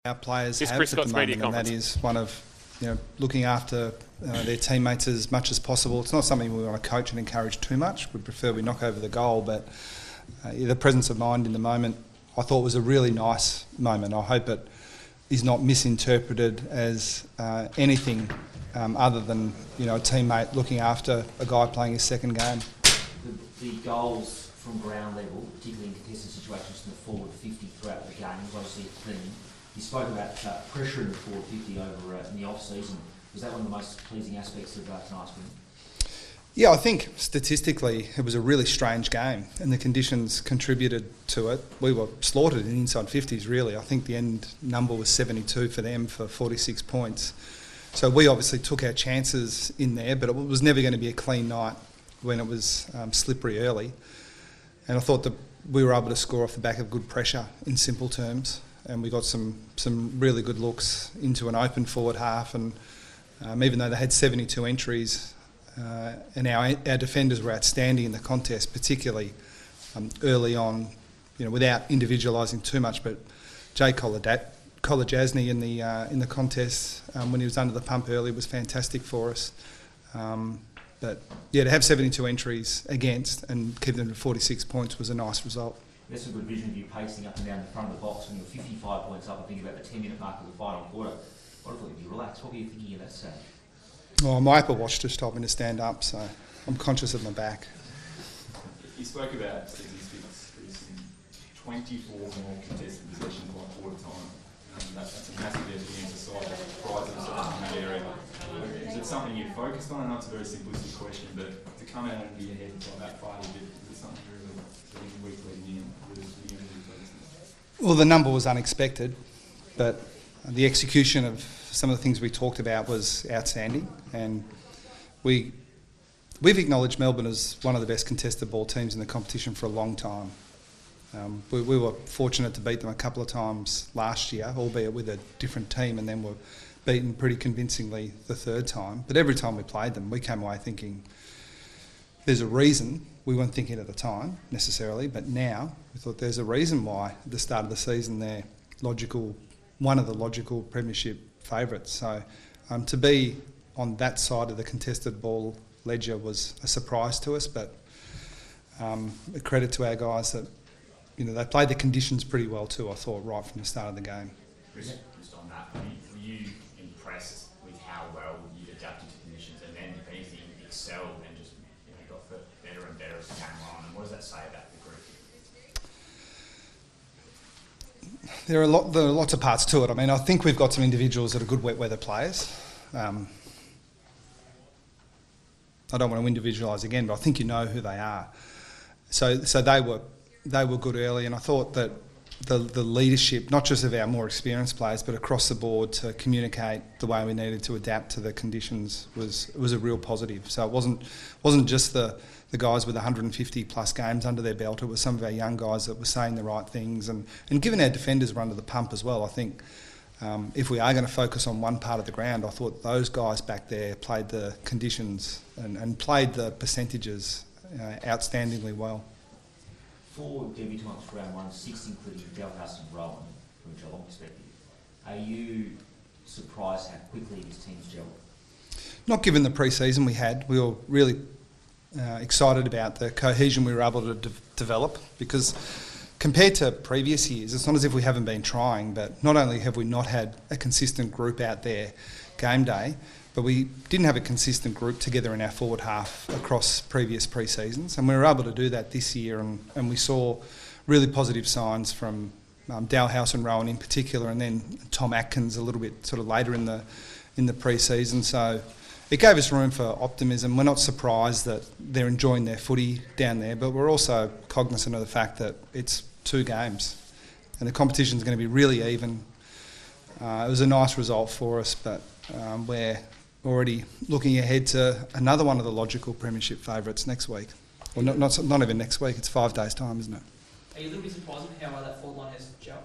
our players This have Chris at the Scott's moment, media and that conference. is one of looking after their teammates as much as possible. It's not something we want to coach and encourage too much. We prefer we knock over the goal, but the presence of mind in the moment I thought was a really nice moment. I hope it is not misinterpreted as anything other than a teammate looking after a guy playing his second game. The goals from ground level, particularly in contested situations from the forward 50 throughout the game, was obviously a theme. You spoke about pressure in the forward 50 over in the off-season. Was that one of the most pleasing aspects of tonight's win? Yeah, I think statistically it was a really strange game and the conditions contributed to it. We were slaughtered in inside 50s really. I think the end number was 72 for them for 46 points. So we obviously took our chances in there, but it was never going to be a clean night when it was slippery early. And I thought that we were able to score off the back of good pressure in simple terms, and we got some really good looks into an open forward half, and even though they had 72 entries, and our defenders were outstanding in the contest, particularly early on, without individualising too much. But Jay Kolodjasny in the contest when he was under the pump early was fantastic for us. But yeah, to have 72 entries against and keep them to 46 points was a nice result. There's some good vision of you pacing up and down the front of the box when you're 55 points up and thinking about the 10-minute mark of the final quarter. What if you relax? What were you thinking at that stage? Well, my Apple Watch just told me to stand up, so I'm conscious of my back. You spoke about statistics, Chris, 24 more contested possessions by quarter time. That's a massive effort against a side that prides themselves in that area. Is it something you focused on? I know it's a very simplistic question, but to come out and be ahead by that far, is it something really weekly in Well, the number was unexpected, but the execution of some of the things we talked about was outstanding, and we've acknowledged Melbourne as one of the best contested ball teams in the competition for a long time. We were fortunate to beat them a couple of times last year, albeit with a different team, and then were beaten pretty convincingly the third time. But every time we played them, we came away thinking there's a reason. We weren't thinking at the time necessarily, but now we thought there's a reason why at the start of the season they're one of the logical premiership favourites. So to be on that side of the contested ball ledger was a surprise to us, but a credit to our guys that they played the conditions pretty well too, I thought, right from the start of the game. Chris, just on that, were you impressed with how well you adapted to conditions and then, if anything, excelled and just got better and better as the game went on? And what does that say about the group? There are lots of parts to it. I mean, I think we've got some individuals that are good wet weather players. I don't want to individualise again, but I think you know who they are. So they were good early, and I thought that the leadership, not just of our more experienced players, but across the board to communicate the way we needed to adapt to the conditions was a real positive. So it wasn't just the guys with 150 plus games under their belt. It was some of our young guys that were saying the right things, and given our defenders were under the pump as well, I think if we are going to focus on one part of the ground, I thought those guys back there played the conditions and played the percentages outstandingly well. 4 debutants for round 1, 6 including Dalhouse and Rowan, from a Geelong perspective. Are you surprised how quickly this team's gelled? Not given the pre-season we had. We were really excited about the cohesion we were able to develop, because compared to previous years, it's not as if we haven't been trying, but not only have we not had a consistent group out there game day, but we didn't have a consistent group together in our forward half across previous pre-seasons, and we were able to do that this year, and we saw really positive signs from Dalhouse and Rowan in particular, and then Tom Atkins a little bit sort of later in the pre-season. So it gave us room for optimism. We're not surprised that they're enjoying their footy down there, but we're also cognizant of the fact that it's 2 games and the competition's going to be really even. It was a nice result for us, but we're already looking ahead to another one of the logical premiership favourites next week. Well, not even next week, it's 5 days' time, isn't it? Are you a little bit surprised with how well that forward line has gelled?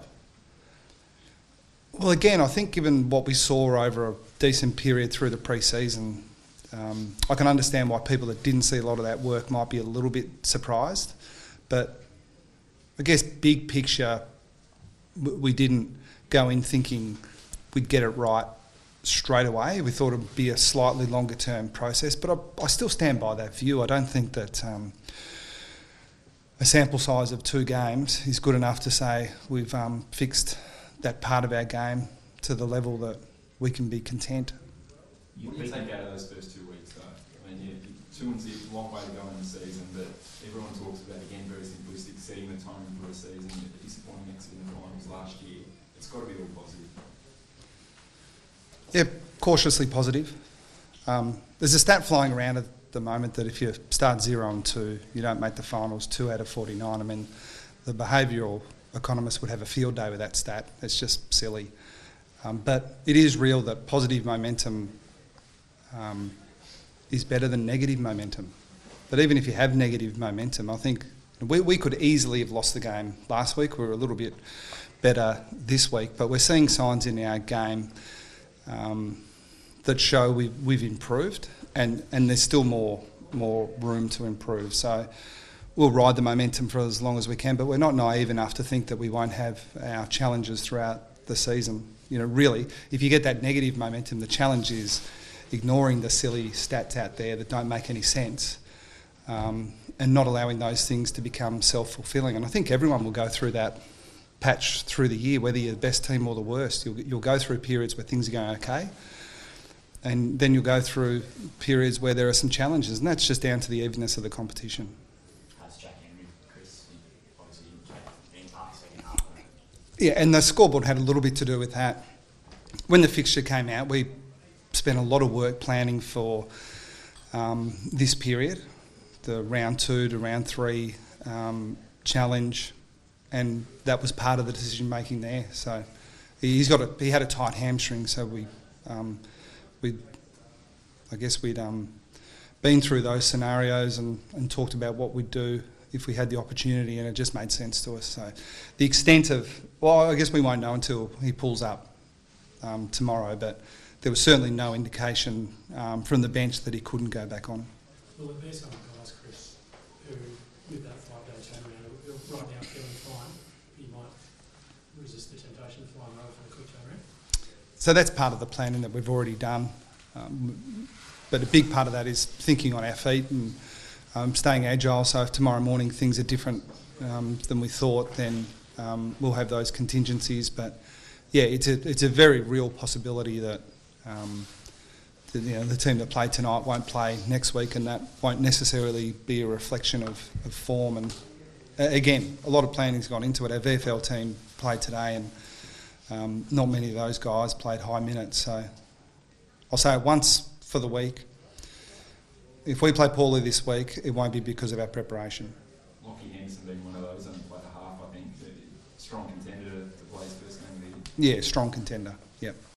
Well, again, I think given what we saw over a decent period through the pre-season, I can understand why people that didn't see a lot of that work might be a little bit surprised. But I guess big picture, we didn't go in thinking we'd get it right straight away. We thought it would be a slightly longer term process, but I still stand by that view. I don't think that a sample size of 2 games is good enough to say we've fixed that part of our game to the level that we can be content. What do you take out of those first 2 weeks, though? I mean, 2-0 is a long way to go in the season, but everyone talks about, again, very simplistic, setting the tone for a season, a disappointing exit in the finals last year. It's got to be all positive. Yeah, cautiously positive. There's a stat flying around at the moment that if you start 0-2, you don't make the finals 2 out of 49. I mean, the behavioural economists would have a field day with that stat. It's just silly. But it is real that positive momentum is better than negative momentum. But even if you have negative momentum, I think we could easily have lost the game last week. We were a little bit better this week, but we're seeing signs in our game that show we've improved, and there's still more room to improve. So we'll ride the momentum for as long as we can, but we're not naive enough to think that we won't have our challenges throughout the season. You know, really, if you get that negative momentum, the challenge is ignoring the silly stats out there that don't make any sense, and not allowing those things to become self-fulfilling. And I think everyone will go through that patch through the year, whether you're the best team or the worst. You'll go through periods where things are going okay, and then you'll go through periods where there are some challenges, and that's just down to the evenness of the competition. That's Jack Henry, Chris, obviously being part of the second half. Yeah, and the scoreboard had a little bit to do with that. When the fixture came out, we spent a lot of work planning for this period, the round 2 to round 3 challenge, and that was part of the decision making there. So he had a tight hamstring, so we'd been through those scenarios and talked about what we'd do if we had the opportunity, and it just made sense to us. So the extent of, well, I guess we won't know until he pulls up tomorrow, but there was certainly no indication from the bench that he couldn't go back on. Will it be some guys, Chris, who with that 5-day turnaround are right now feeling fine, you might resist the temptation to fly them over for a quick turnaround? So that's part of the planning that we've already done. But a big part of that is thinking on our feet and staying agile. So if tomorrow morning things are different than we thought, then we'll have those contingencies. But yeah, it's a very real possibility that the team that played tonight won't play next week, and that won't necessarily be a reflection of form. And again, a lot of planning's gone into it. Our VFL team played today, and not many of those guys played high minutes. So I'll say it once for the week. If we play poorly this week, it won't be because of our preparation. Lockie Henderson being one of those, only played a half, I think. Strong contender to play his first game of the year. Yeah, strong contender. Yep.